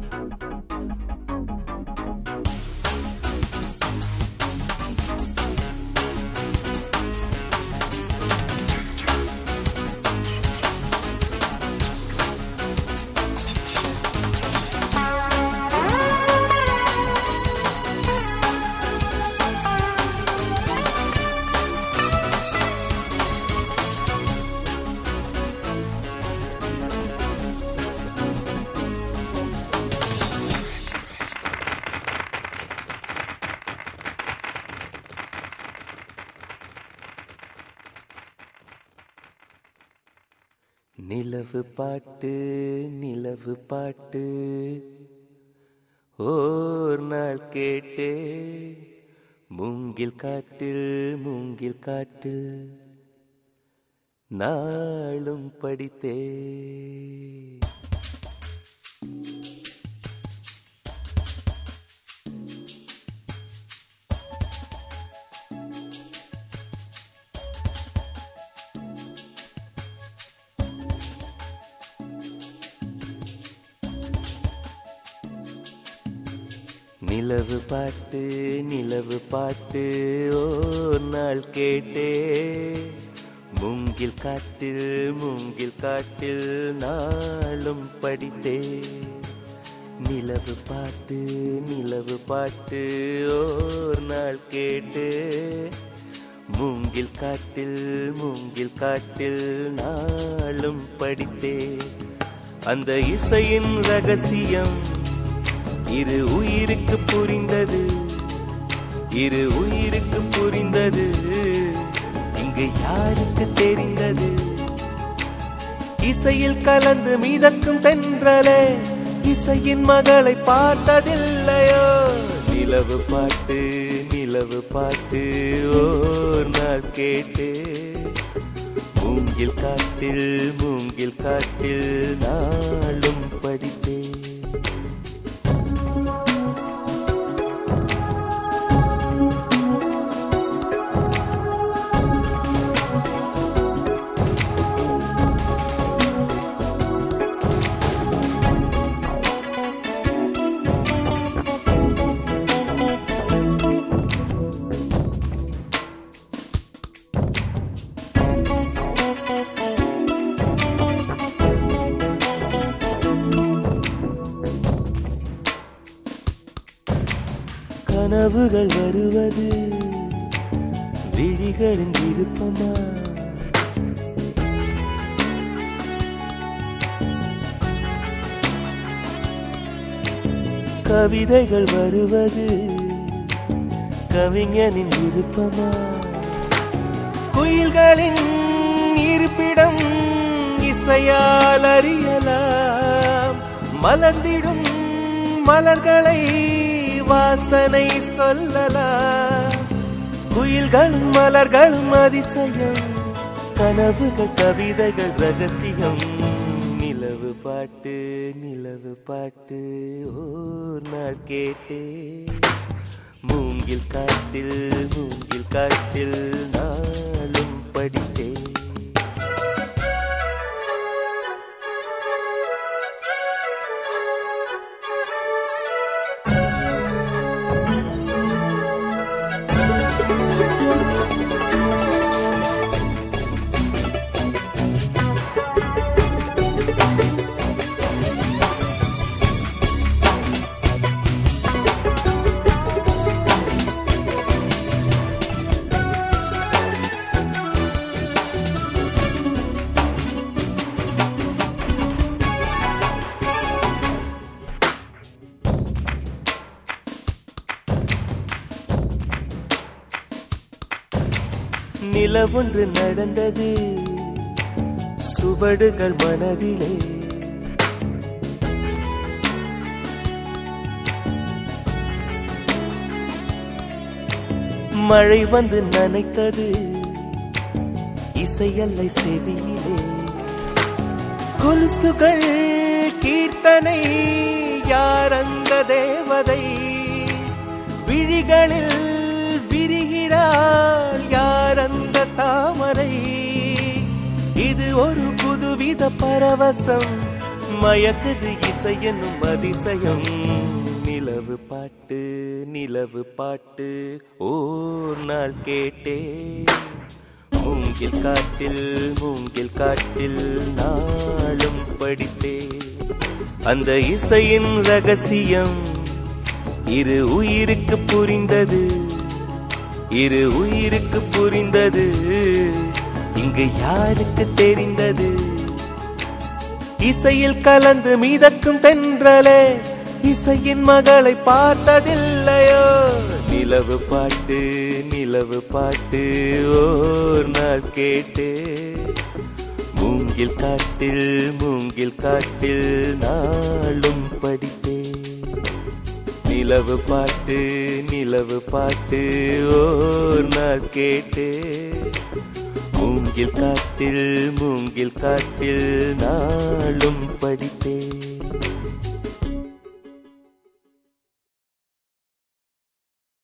நிலவு பாட்டு நிலவு பாட்டு ஓர் நாள் கேட்டே மூங்கில் காட்டில் நாளும் படித்தே நிலவு பாட்டு ஓர் நாள் கேட்டே மூங்கில் காட்டில் நாளும் படித்தே நிலவு பாட்டு ஓர் நாள் கேட்டே மூங்கில் காட்டில் நாளும் படித்தே அந்த இசையின் ரகசியம் இரு உயிருக்கு புரிந்தது இங்கு யாருக்கு தெரிந்தது இசையில் கலந்து மிதக்கும் தென்றலே இசையின் மகளை பார்த்ததில்லையோ நிலவு பாட்டு ஓர் நாள் கேட்டே மூங்கில் காட்டில் நாளும் படித்தே கனவுகள் வருவது விழிகளின் விருப்பமா கவிதைகள் வருவது கவிஞனின் விருப்பமா குயில்களின் இருப்பிடம் இசையால் அறியலாம் மலர்ந்திடும் மலர்களை வாசனை சொல்லலாம் குயில்களும் மலர்களும் அதிசயம் கனவுகள் கவிதைகள் ரகசியம் நிலவு பாட்டு ஓர் நாள் கேட்டே மூங்கில் காட்டில் நாளும் படித்தே நிலவொன்று நடந்தது சுவடுகள் மனதிலே மழை வந்து நனைத்தது இசையல்லை செவியிலே கொலுசுகள் கீர்த்தனை யார் அந்த தேவதை விழிகளில் விரிகிறாள் யார் அந்த தாமரை இது ஒரு புதுவித பரவசம் மயக்குது இசை என்னும் அதிசயம். நிலவு பாட்டு நிலவு பாட்டு ஓர் நாள் கேட்டே, மூங்கில் காட்டில் நாளும் படித்தே. அந்த இசையின் ரகசியம் இரு உயிருக்கு புரிந்தது, இரு உயிருக்கு புரிந்தது. இங்கு யாருக்கு தெரிந்தது? இசையில் கலந்து மிதக்கும் தென்றலே, இசையின் மகளை பார்த்ததில்லையோ? நிலவு பாட்டு ஓர் நாள் கேட்டே, மூங்கில் காட்டில் நாளும் படித்தே. நிலவு பாட்டு ஓர் நாள் கேட்டே, மூங்கில் காட்டில் நாளும் படித்தே.